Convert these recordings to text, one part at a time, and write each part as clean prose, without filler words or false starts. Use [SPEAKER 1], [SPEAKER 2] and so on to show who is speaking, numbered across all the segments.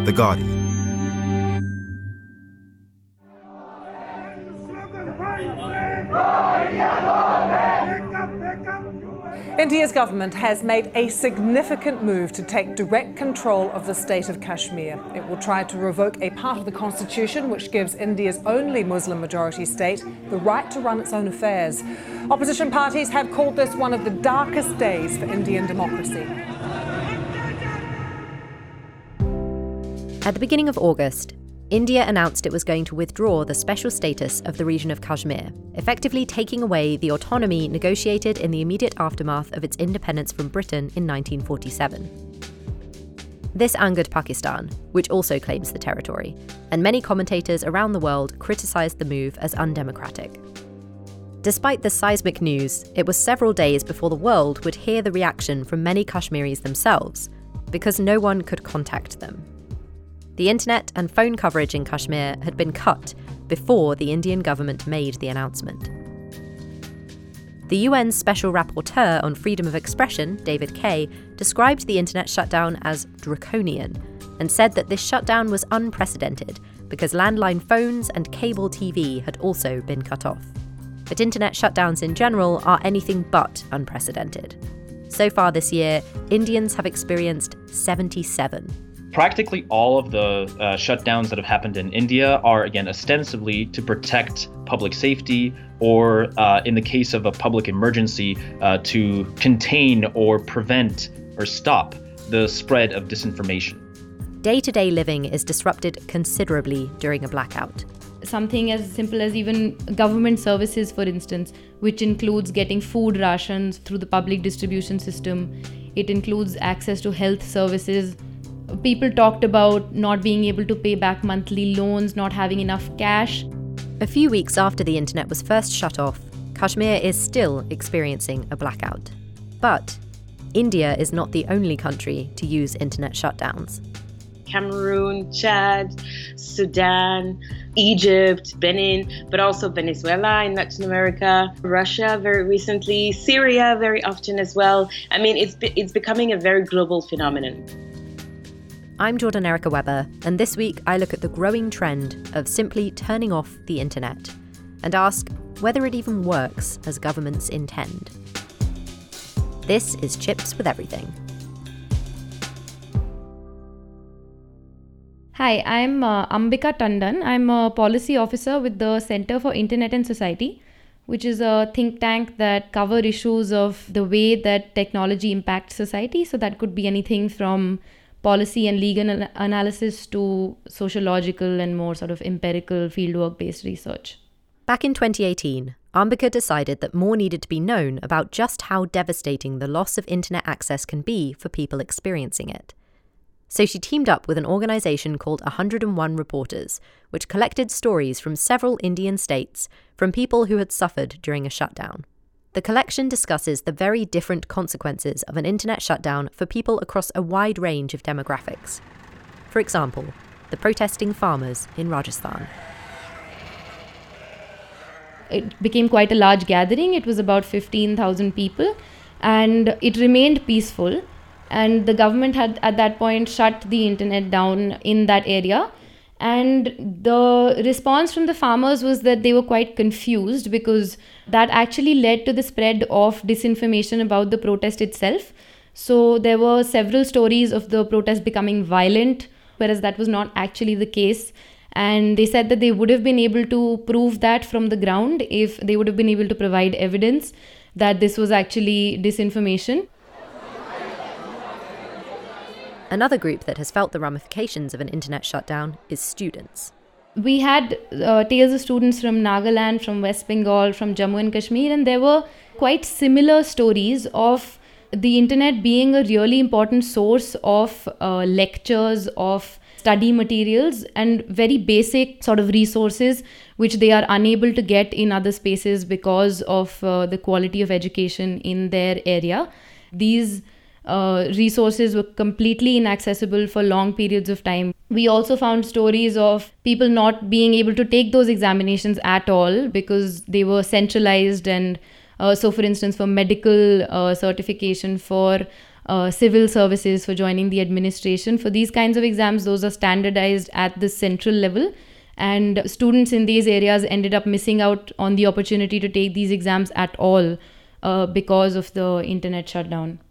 [SPEAKER 1] The Guardian.
[SPEAKER 2] India's government has made a significant move to take direct control of the state of Kashmir. It will try to revoke a part of the constitution which gives India's only Muslim-majority state the right to run its own affairs. Opposition parties have called this one of the darkest days for Indian democracy.
[SPEAKER 3] At the beginning of August, India announced it was going to withdraw the special status of the region of Kashmir, effectively taking away the autonomy negotiated in the immediate aftermath of its independence from Britain in 1947. This angered Pakistan, which also claims the territory, and many commentators around the world criticised the move as undemocratic. Despite the seismic news, it was several days before the world would hear the reaction from many Kashmiris themselves, because no one could contact them. The internet and phone coverage in Kashmir had been cut before the Indian government made the announcement. The UN's Special Rapporteur on Freedom of Expression, David Kaye, described the internet shutdown as draconian and said that this shutdown was unprecedented because landline phones and cable TV had also been cut off. But internet shutdowns in general are anything but unprecedented. So far this year, Indians have experienced 77.
[SPEAKER 4] Practically all of the shutdowns that have happened in India are, again, ostensibly to protect public safety or, in the case of a public emergency, to contain or prevent or stop the spread of disinformation.
[SPEAKER 3] Day-to-day living is disrupted considerably during a blackout.
[SPEAKER 5] Something as simple as even government services, for instance, which includes getting food rations through the public distribution system. It includes access to health services. People talked about not being able to pay back monthly loans, not having enough cash.
[SPEAKER 3] A few weeks after the internet was first shut off, Kashmir is still experiencing a blackout. But India is not the only country to use internet shutdowns.
[SPEAKER 6] Cameroon, Chad, Sudan, Egypt, Benin, but also Venezuela in Latin America, Russia very recently, Syria very often as well. I mean, it's becoming a very global phenomenon.
[SPEAKER 3] I'm Jordan Erica Webber, and this week I look at the growing trend of simply turning off the internet and ask whether it even works as governments intend. This is Chips with Everything.
[SPEAKER 5] Hi, I'm Ambika Tandon. I'm a policy officer with the Center for Internet and Society, which is a think tank that cover issues of the way that technology impacts society. So that could be anything from policy and legal analysis to sociological and more sort of empirical fieldwork-based research.
[SPEAKER 3] Back in 2018, Ambika decided that more needed to be known about just how devastating the loss of internet access can be for people experiencing it. So she teamed up with an organisation called 101 Reporters, which collected stories from several Indian states from people who had suffered during a shutdown. The collection discusses the very different consequences of an internet shutdown for people across a wide range of demographics. For example, the protesting farmers in Rajasthan.
[SPEAKER 5] It became quite a large gathering. It was about 15,000 people, and it remained peaceful. And the government had at that point shut the internet down in that area. And the response from the farmers was that they were quite confused because that actually led to the spread of disinformation about the protest itself. So there were several stories of the protest becoming violent, whereas that was not actually the case. And they said that they would have been able to prove that from the ground if they would have been able to provide evidence that this was actually disinformation.
[SPEAKER 3] Another group that has felt the ramifications of an internet shutdown is students.
[SPEAKER 5] We had tales of students from Nagaland, from West Bengal, from Jammu and Kashmir, and there were quite similar stories of the internet being a really important source of lectures, of study materials, and very basic sort of resources which they are unable to get in other spaces because of the quality of education in their area. These resources were completely inaccessible for long periods of time. We also found stories of people not being able to take those examinations at all because they were centralized. And so, for instance, for medical certification, for civil services, for joining the administration. For these kinds of exams, those are standardized at the central level. And students in these areas ended up missing out on the opportunity to take these exams at all because of the internet shutdown.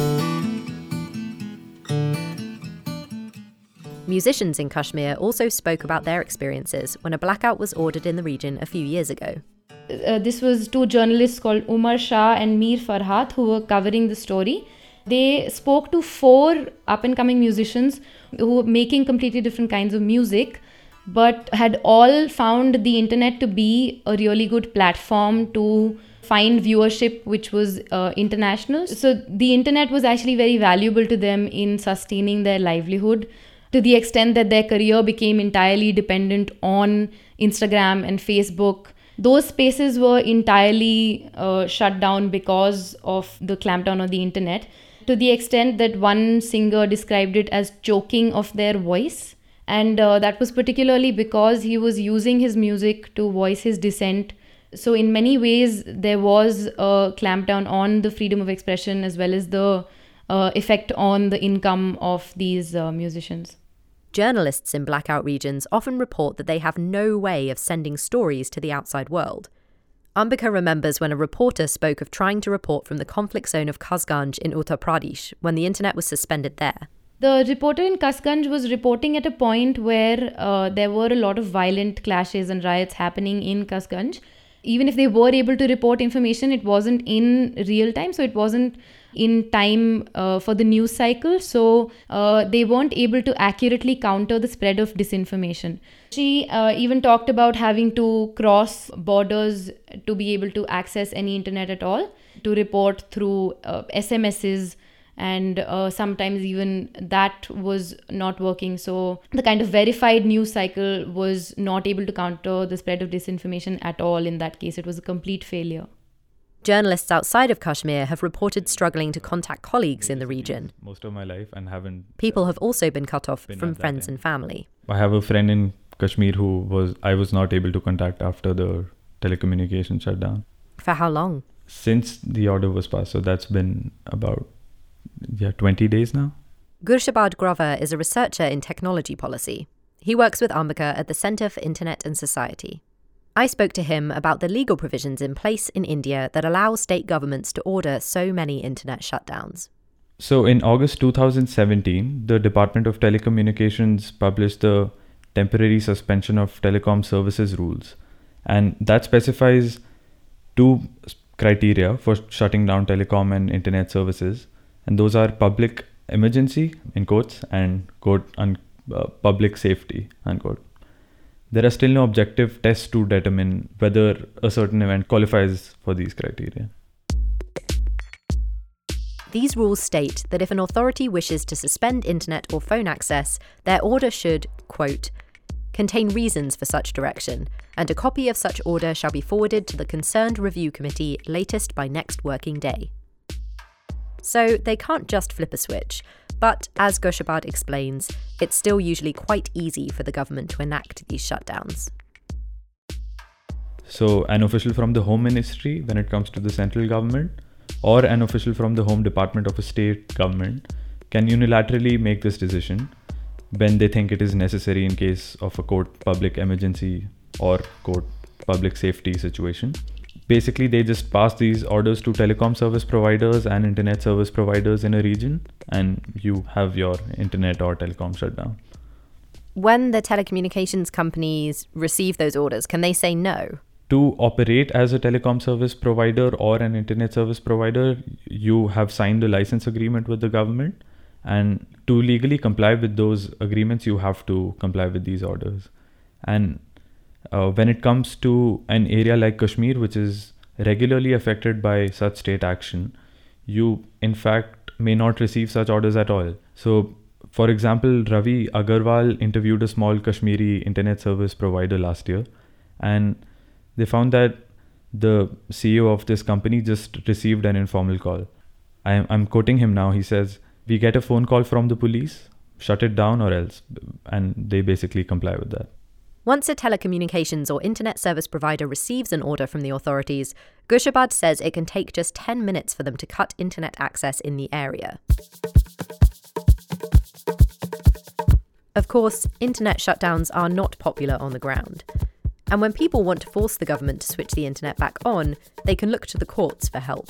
[SPEAKER 3] Musicians in Kashmir also spoke about their experiences when a blackout was ordered in the region a few years ago.
[SPEAKER 5] This was two journalists called Umar Shah and Mir Farhat who were covering the story. They spoke to 4 up-and-coming musicians who were making completely different kinds of music, but had all found the internet to be a really good platform to find viewership which was international. So the internet was actually very valuable to them in sustaining their livelihood, to the extent that their career became entirely dependent on Instagram and Facebook. Those spaces were entirely shut down because of the clampdown on the internet, to the extent that one singer described it as choking of their voice. And that was particularly because he was using his music to voice his dissent. So in many ways, there was a clampdown on the freedom of expression as well as the effect on the income of these musicians.
[SPEAKER 3] Journalists in blackout regions often report that they have no way of sending stories to the outside world. Ambika remembers when a reporter spoke of trying to report from the conflict zone of Kasganj in Uttar Pradesh when the internet was suspended there.
[SPEAKER 5] The reporter in Kasganj was reporting at a point where there were a lot of violent clashes and riots happening in Kasganj. Even if they were able to report information, it wasn't in real time, so it wasn't in time for the news cycle. So they weren't able to accurately counter the spread of disinformation. She even talked about having to cross borders to be able to access any internet at all, to report through SMSs, and sometimes even that was not working. So the kind of verified news cycle was not able to counter the spread of disinformation at all. In that case, it was a complete failure.
[SPEAKER 3] Journalists outside of Kashmir have reported struggling to contact colleagues in the region.
[SPEAKER 1] Most of my life and haven't...
[SPEAKER 3] People have also been cut off from friends and family.
[SPEAKER 1] I have a friend in Kashmir who I was not able to contact after the telecommunication shutdown.
[SPEAKER 3] For how long?
[SPEAKER 1] Since the order was passed. So that's been about 20 days now.
[SPEAKER 3] Gurshabad Grover is a researcher in technology policy. He works with Ambika at the Centre for Internet and Society. I spoke to him about the legal provisions in place in India that allow state governments to order so many internet shutdowns.
[SPEAKER 1] So in August 2017, the Department of Telecommunications published the Temporary Suspension of Telecom Services Rules. And that specifies 2 criteria for shutting down telecom and internet services. And those are public emergency, in quotes, and public safety, unquote. There are still no objective tests to determine whether a certain event qualifies for these criteria.
[SPEAKER 3] These rules state that if an authority wishes to suspend internet or phone access, their order should, quote, contain reasons for such direction, and a copy of such order shall be forwarded to the concerned review committee latest by next working day. So they can't just flip a switch, but as Gurshabad explains, it's still usually quite easy for the government to enact these shutdowns.
[SPEAKER 1] So an official from the Home Ministry, when it comes to the central government, or an official from the Home Department of a state government can unilaterally make this decision when they think it is necessary in case of a quote public emergency or quote public safety situation. Basically, they just pass these orders to telecom service providers and internet service providers in a region, and you have your internet or telecom shut down.
[SPEAKER 3] When the telecommunications companies receive those orders, can they say no?
[SPEAKER 1] To operate as a telecom service provider or an internet service provider, you have signed a license agreement with the government, and to legally comply with those agreements, you have to comply with these orders. And when it comes to an area like Kashmir, which is regularly affected by such state action, you in fact may not receive such orders at all. So, for example, Ravi Agarwal interviewed a small Kashmiri internet service provider last year, and they found that the CEO of this company just received an informal call. I'm quoting him now. He says, "We get a phone call from the police, shut it down or else," and they basically comply with that.
[SPEAKER 3] Once a telecommunications or internet service provider receives an order from the authorities, Gurshadbad says it can take just 10 minutes for them to cut internet access in the area. Of course, internet shutdowns are not popular on the ground. And when people want to force the government to switch the internet back on, they can look to the courts for help.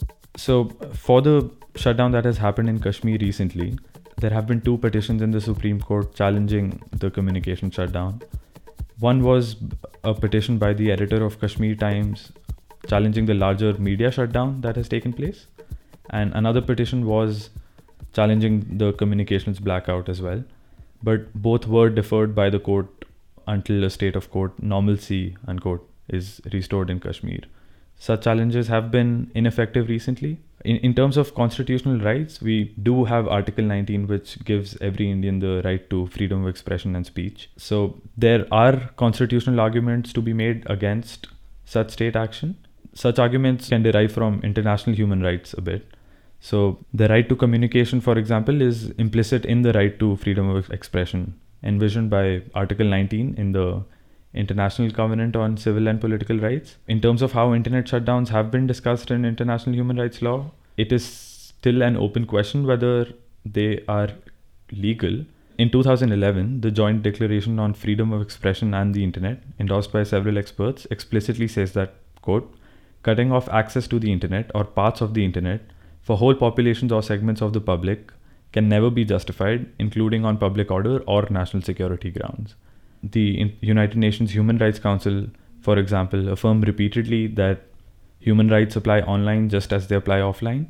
[SPEAKER 1] So, for the shutdown that has happened in Kashmir recently, there have been 2 petitions in the Supreme Court challenging the communication shutdown. One was a petition by the editor of Kashmir Times challenging the larger media shutdown that has taken place. And another petition was challenging the communications blackout as well. But both were deferred by the court until a state of court normalcy, unquote, is restored in Kashmir. Such challenges have been ineffective recently. In terms of constitutional rights, we do have Article 19, which gives every Indian the right to freedom of expression and speech. So there are constitutional arguments to be made against such state action. Such arguments can derive from international human rights a bit. So the right to communication, for example, is implicit in the right to freedom of expression, envisioned by Article 19 in the International Covenant on Civil and Political Rights. In terms of how internet shutdowns have been discussed in international human rights law, it is still an open question whether they are legal. In 2011, the Joint Declaration on Freedom of Expression and the Internet, endorsed by several experts, explicitly says that, quote, cutting off access to the internet or parts of the internet for whole populations or segments of the public can never be justified, including on public order or national security grounds. The United Nations Human Rights Council, for example, affirmed repeatedly that human rights apply online just as they apply offline.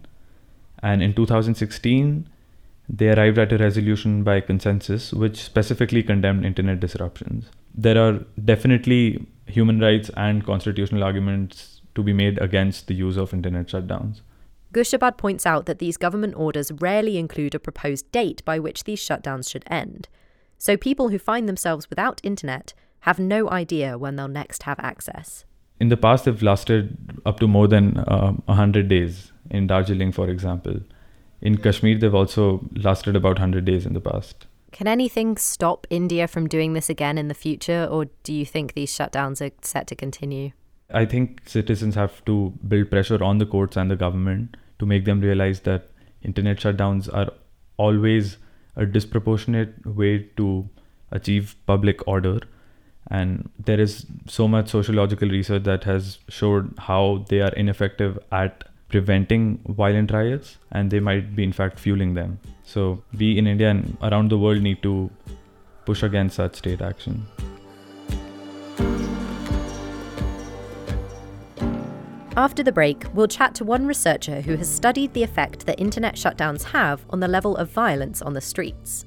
[SPEAKER 1] And in 2016, they arrived at a resolution by consensus which specifically condemned internet disruptions. There are definitely human rights and constitutional arguments to be made against the use of internet shutdowns.
[SPEAKER 3] Gurshadbad points out that these government orders rarely include a proposed date by which these shutdowns should end. So people who find themselves without internet have no idea when they'll next have access.
[SPEAKER 1] In the past, they've lasted up to more than 100 days. In Darjeeling, for example. In Kashmir, they've also lasted about 100 days in the past.
[SPEAKER 3] Can anything stop India from doing this again in the future, or do you think these shutdowns are set to continue?
[SPEAKER 1] I think citizens have to build pressure on the courts and the government to make them realize that internet shutdowns are always a disproportionate way to achieve public order. And there is so much sociological research that has showed how they are ineffective at preventing violent riots, and they might be in fact fueling them. So we in India and around the world need to push against such state action.
[SPEAKER 3] After the break, we'll chat to one researcher who has studied the effect that internet shutdowns have on the level of violence on the streets.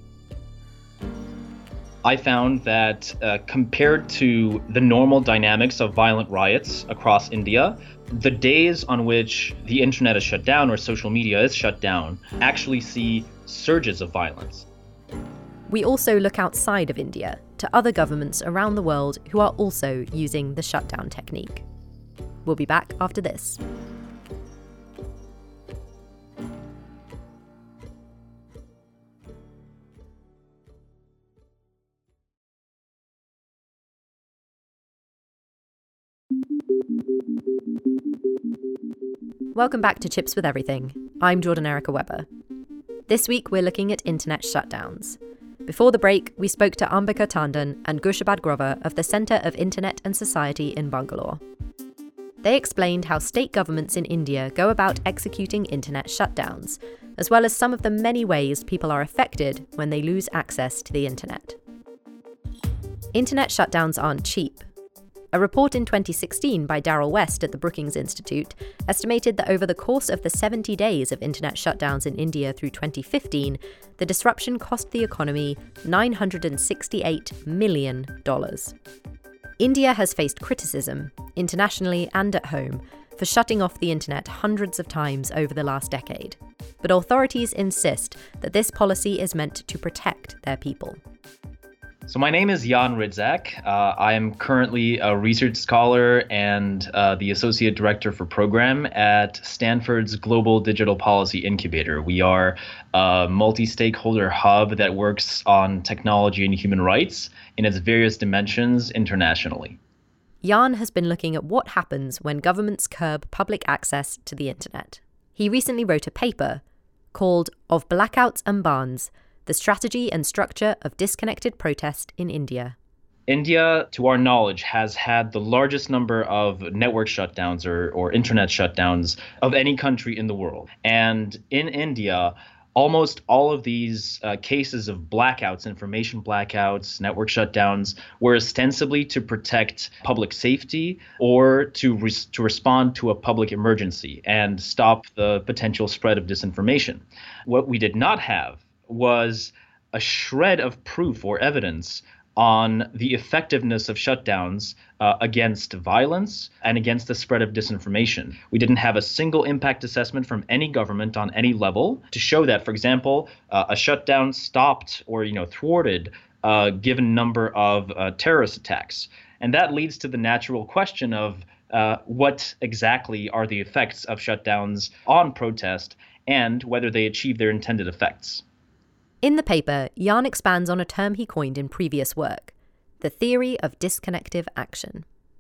[SPEAKER 4] I found that compared to the normal dynamics of violent riots across India, the days on which the internet is shut down or social media is shut down actually see surges of violence.
[SPEAKER 3] We also look outside of India to other governments around the world who are also using the shutdown technique. We'll be back after this. Welcome back to Chips with Everything. I'm Jordan Erica Webber. This week we're looking at internet shutdowns. Before the break, we spoke to Ambika Tandon and Gurshadbad Grover of the Centre of Internet and Society in Bangalore. They explained how state governments in India go about executing internet shutdowns, as well as some of the many ways people are affected when they lose access to the internet. Internet shutdowns aren't cheap. A report in 2016 by Daryl West at the Brookings Institute estimated that over the course of the 70 days of internet shutdowns in India through 2015, the disruption cost the economy $968 million. India has faced criticism, internationally and at home, for shutting off the internet hundreds of times over the last decade. But authorities insist that this policy is meant to protect their people.
[SPEAKER 4] So my name is Jan Ridzak. I am currently a research scholar and the Associate Director for Program at Stanford's Global Digital Policy Incubator. We are a multi-stakeholder hub that works on technology and human rights in its various dimensions internationally.
[SPEAKER 3] Jan has been looking at what happens when governments curb public access to the internet. He recently wrote a paper called Of Blackouts and Bans: The Strategy and Structure of Disconnected Protest in India.
[SPEAKER 4] India, to our knowledge, has had the largest number of network shutdowns or internet shutdowns of any country in the world. And in India, almost all of these cases of blackouts, information blackouts, network shutdowns, were ostensibly to protect public safety or to respond to a public emergency and stop the potential spread of disinformation. What we did not have was a shred of proof or evidence on the effectiveness of shutdowns against violence and against the spread of disinformation. We didn't have a single impact assessment from any government on any level to show that, for example, a shutdown stopped or thwarted a given number of terrorist attacks. And that leads to the natural question of what exactly are the effects of shutdowns on protest and whether they achieve their intended effects.
[SPEAKER 3] In the paper, Jan expands on a term he coined in previous work, the theory of disconnective action.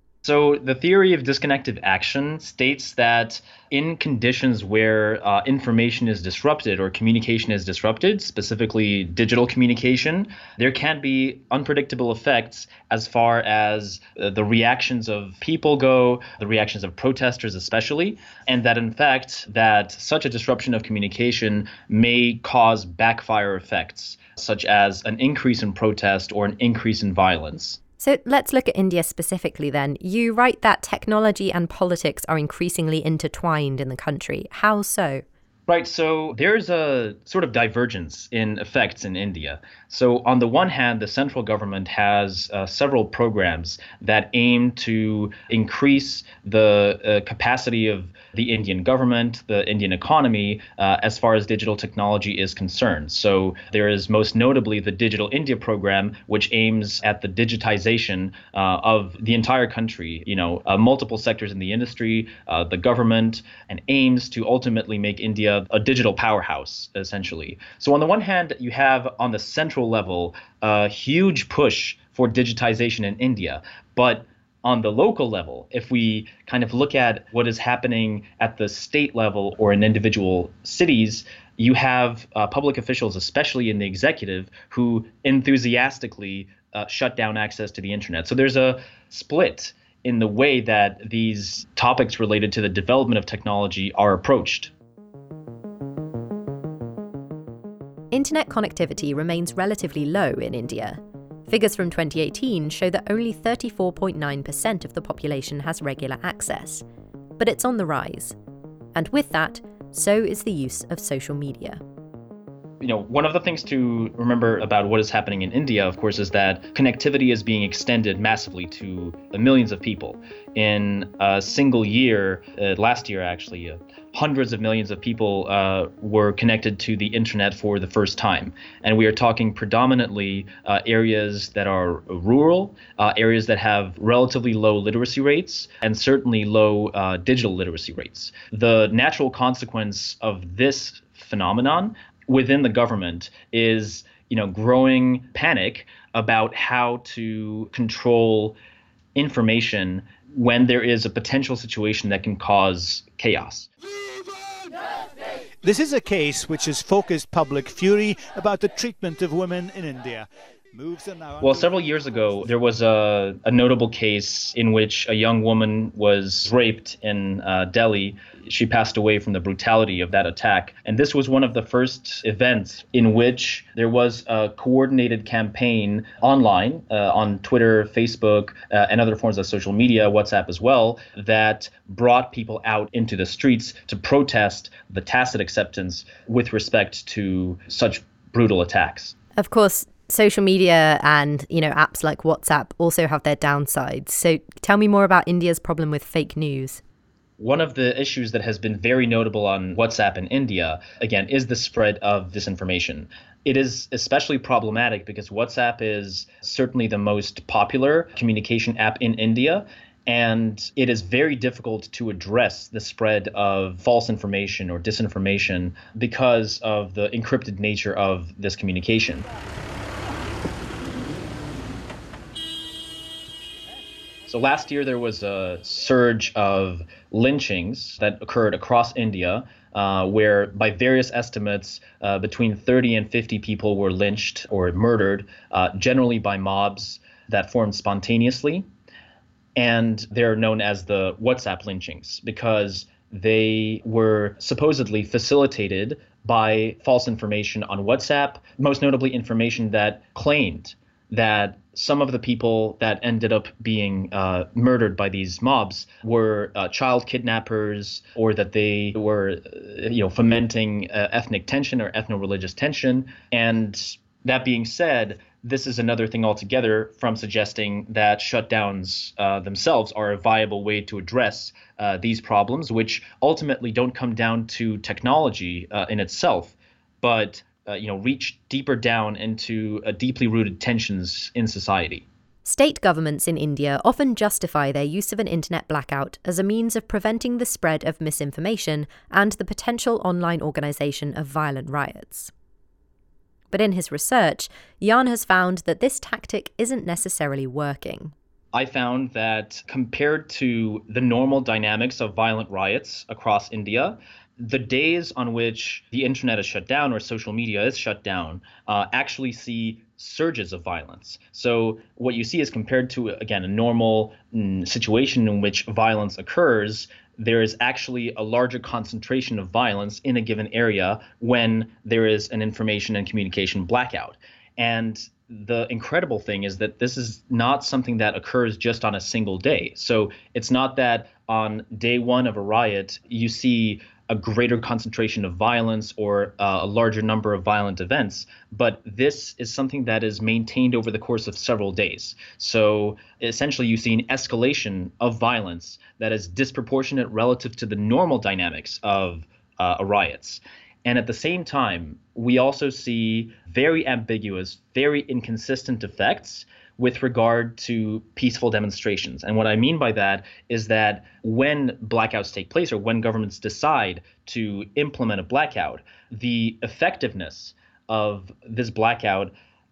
[SPEAKER 4] So the theory of disconnective action states that in conditions where information is disrupted or communication is disrupted, specifically digital communication, there can be unpredictable effects as far as the reactions of people go, the reactions of protesters especially, and that in fact that such a disruption of communication may cause backfire effects, such as an increase in protest or an increase in violence.
[SPEAKER 3] So let's look at India specifically then. You write that technology and politics are increasingly intertwined in the country. How so?
[SPEAKER 4] Right. So there's a sort of divergence in effects in India. So on the one hand, the central government has several programs that aim to increase the capacity of the Indian government, the Indian economy, as far as digital technology is concerned. So there is most notably the Digital India program, which aims at the digitization of the entire country, multiple sectors in the industry, the government, and aims to ultimately make India a digital powerhouse, essentially. So on the one hand, you have on the central level a huge push for digitization in India, but on the local level, if we kind of look at what is happening at the state level or in individual cities, you have public officials, especially in the executive, who enthusiastically shut down access to the internet. So there's a split in the way that these topics related to the development of technology are approached.
[SPEAKER 3] Internet connectivity remains relatively low in India. Figures from 2018 show that only 34.9% of the population has regular access. But it's on the rise. And with that, so is the use of social media.
[SPEAKER 4] One of the things to remember about what is happening in India, of course, is that connectivity is being extended massively to millions of people. In a single year, last year actually, hundreds of millions of people were connected to the internet for the first time. And we are talking predominantly areas that are rural, areas that have relatively low literacy rates, and certainly low digital literacy rates. The natural consequence of this phenomenon within the government is, growing panic about how to control information when there is a potential situation that can cause chaos.
[SPEAKER 7] This is a case which has focused public fury about the treatment of women in India.
[SPEAKER 4] Well, several years ago, there was a notable case in which a young woman was raped in Delhi. She passed away from the brutality of that attack. And this was one of the first events in which there was a coordinated campaign online on Twitter, Facebook, and other forms of social media, WhatsApp as well, that brought people out into the streets to protest the tacit acceptance with respect to such brutal attacks.
[SPEAKER 3] Of course, social media and, apps like WhatsApp also have their downsides. So tell me more about India's problem with fake news.
[SPEAKER 4] One of the issues that has been very notable on WhatsApp in India, again, is the spread of disinformation. It is especially problematic because WhatsApp is certainly the most popular communication app in India, and it is very difficult to address the spread of false information or disinformation because of the encrypted nature of this communication. So last year there was a surge of lynchings that occurred across India, where by various estimates, between 30 and 50 people were lynched or murdered, generally by mobs that formed spontaneously. And they're known as the WhatsApp lynchings because they were supposedly facilitated by false information on WhatsApp, most notably information that claimed that some of the people that ended up being murdered by these mobs were child kidnappers, or that they were, fomenting ethnic tension or ethno-religious tension. And that being said, this is another thing altogether from suggesting that shutdowns themselves are a viable way to address these problems, which ultimately don't come down to technology in itself, but reach deeper down into deeply rooted tensions in society.
[SPEAKER 3] State governments in India often justify their use of an internet blackout as a means of preventing the spread of misinformation and the potential online organisation of violent riots. But in his research, Jan has found that this tactic isn't necessarily working.
[SPEAKER 4] I found that compared to the normal dynamics of violent riots across India, the days on which the internet is shut down or social media is shut down actually see surges of violence. So what you see is, compared to, again, a normal situation in which violence occurs, there is actually a larger concentration of violence in a given area when there is an information and communication blackout. And the incredible thing is that this is not something that occurs just on a single day. So it's not that on day one of a riot, you see a greater concentration of violence or a larger number of violent events, but this is something that is maintained over the course of several days. So essentially you see an escalation of violence that is disproportionate relative to the normal dynamics of riots. And at the same time, we also see very ambiguous, very inconsistent effects with regard to peaceful demonstrations. And what I mean by that is that when blackouts take place, or when governments decide to implement a blackout, the effectiveness of this blackout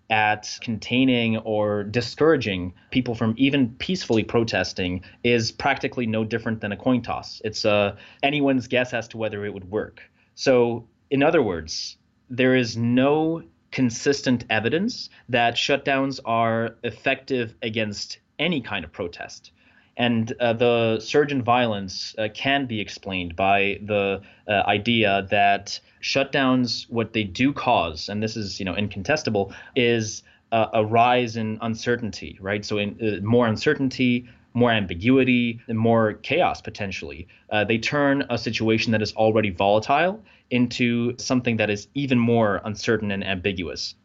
[SPEAKER 4] at containing or discouraging people from even peacefully protesting is practically no different than a coin toss. It's anyone's guess as to whether it would work. So in other words, there is no consistent evidence that shutdowns are effective against any kind of protest. And the surge in violence can be explained by the idea that shutdowns, what they do cause, and this is incontestable, is a rise in uncertainty, right? So more uncertainty, more ambiguity, and more chaos potentially. They turn a situation that is already volatile into something that is even more uncertain and ambiguous.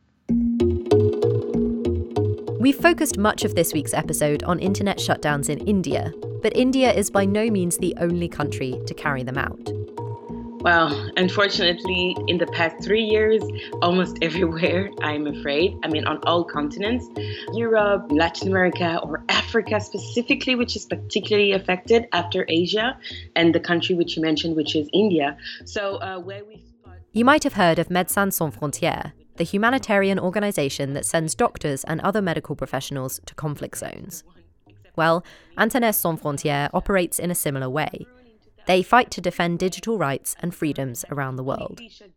[SPEAKER 3] We've focused much of this week's episode on internet shutdowns in India, but India is by no means the only country to carry them out.
[SPEAKER 6] Well, unfortunately, in the past 3 years, almost everywhere, I'm afraid. I mean, on all continents, Europe, Latin America, or Africa specifically, which is particularly affected after Asia, and the country which you mentioned, which is India. So where we spot...
[SPEAKER 3] You might have heard of Médecins Sans Frontières, the humanitarian organisation that sends doctors and other medical professionals to conflict zones. Well, Internet Sans Frontières operates in a similar way. They fight to defend digital rights and freedoms around the world.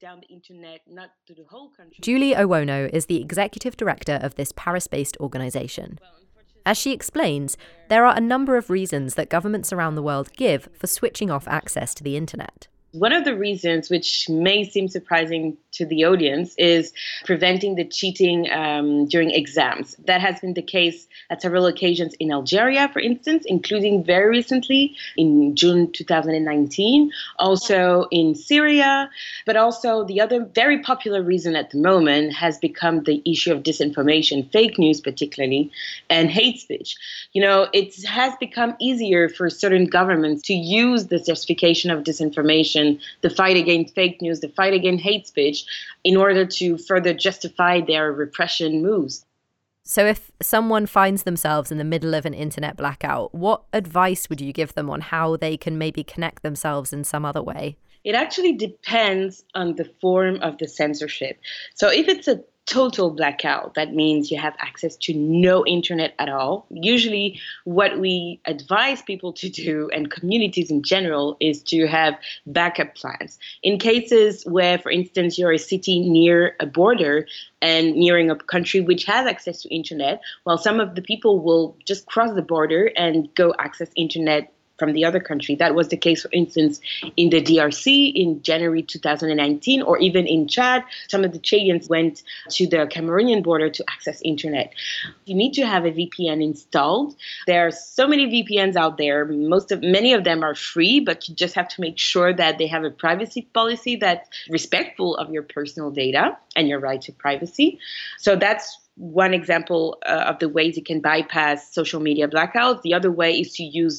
[SPEAKER 3] Julie Owono is the executive director of this Paris-based organisation. As she explains, there are a number of reasons that governments around the world give for switching off access to the internet.
[SPEAKER 6] One of the reasons, which may seem surprising to the audience, is preventing the cheating during exams. That has been the case at several occasions in Algeria, for instance, including very recently in June 2019, also in Syria. But also the other very popular reason at the moment has become the issue of disinformation, fake news particularly, and hate speech. It has become easier for certain governments to use the justification of disinformation, the fight against fake news, the fight against hate speech, in order to further justify their repression moves.
[SPEAKER 3] So if someone finds themselves in the middle of an internet blackout, what advice would you give them on how they can maybe connect themselves in some other way?
[SPEAKER 6] It actually depends on the form of the censorship. So if it's a total blackout, that means you have access to no internet at all. Usually what we advise people to do, and communities in general, is to have backup plans. In cases where, for instance, you're a city near a border and nearing a country which has access to internet, well, some of the people will just cross the border and go access internet from the other country. That was the case, for instance, in the DRC in January 2019, or even in Chad. Some of the Chadians went to the Cameroonian border to access internet. You need to have a VPN installed. There are so many VPNs out there. Many of them are free, but you just have to make sure that they have a privacy policy that's respectful of your personal data and your right to privacy. So that's one example of the ways you can bypass social media blackouts. The other way is to use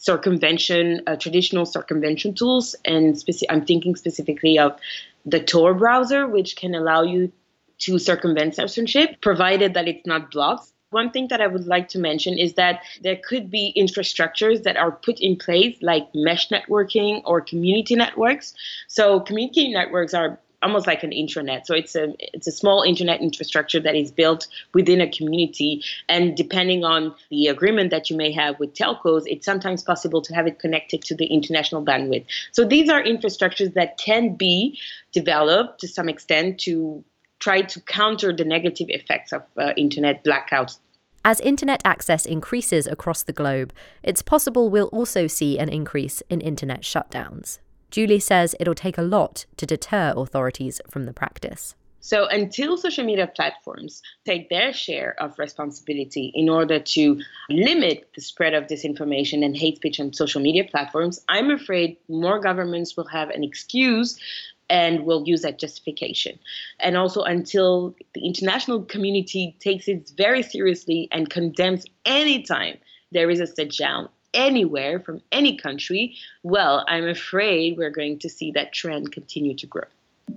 [SPEAKER 6] traditional circumvention tools. And I'm thinking specifically of the Tor browser, which can allow you to circumvent censorship, provided that it's not blocked. One thing that I would like to mention is that there could be infrastructures that are put in place, like mesh networking or community networks. So community networks are almost like an intranet. So it's a small internet infrastructure that is built within a community. And depending on the agreement that you may have with telcos, it's sometimes possible to have it connected to the international bandwidth. So these are infrastructures that can be developed to some extent to try to counter the negative effects of internet blackouts.
[SPEAKER 3] As internet access increases across the globe, it's possible we'll also see an increase in internet shutdowns. Julie says it'll take a lot to deter authorities from the practice.
[SPEAKER 6] So until social media platforms take their share of responsibility in order to limit the spread of disinformation and hate speech on social media platforms, I'm afraid more governments will have an excuse and will use that justification. And also until the international community takes it very seriously and condemns any time there is a shutdown anywhere from any country, well, I'm afraid we're going to see that trend continue to grow.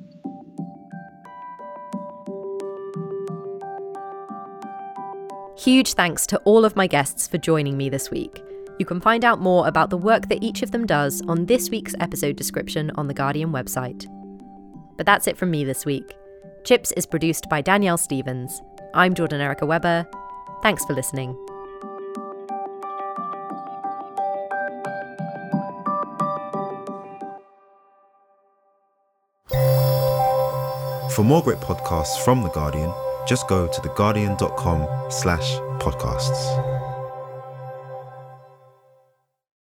[SPEAKER 3] Huge thanks to all of my guests for joining me this week. You can find out more about the work that each of them does on this week's episode description on the Guardian website. But that's it from me this week. Chips is produced by Danielle Stevens. I'm Jordan Erica Weber. Thanks for listening.
[SPEAKER 8] For more great podcasts from The Guardian, just go to theguardian.com/podcasts.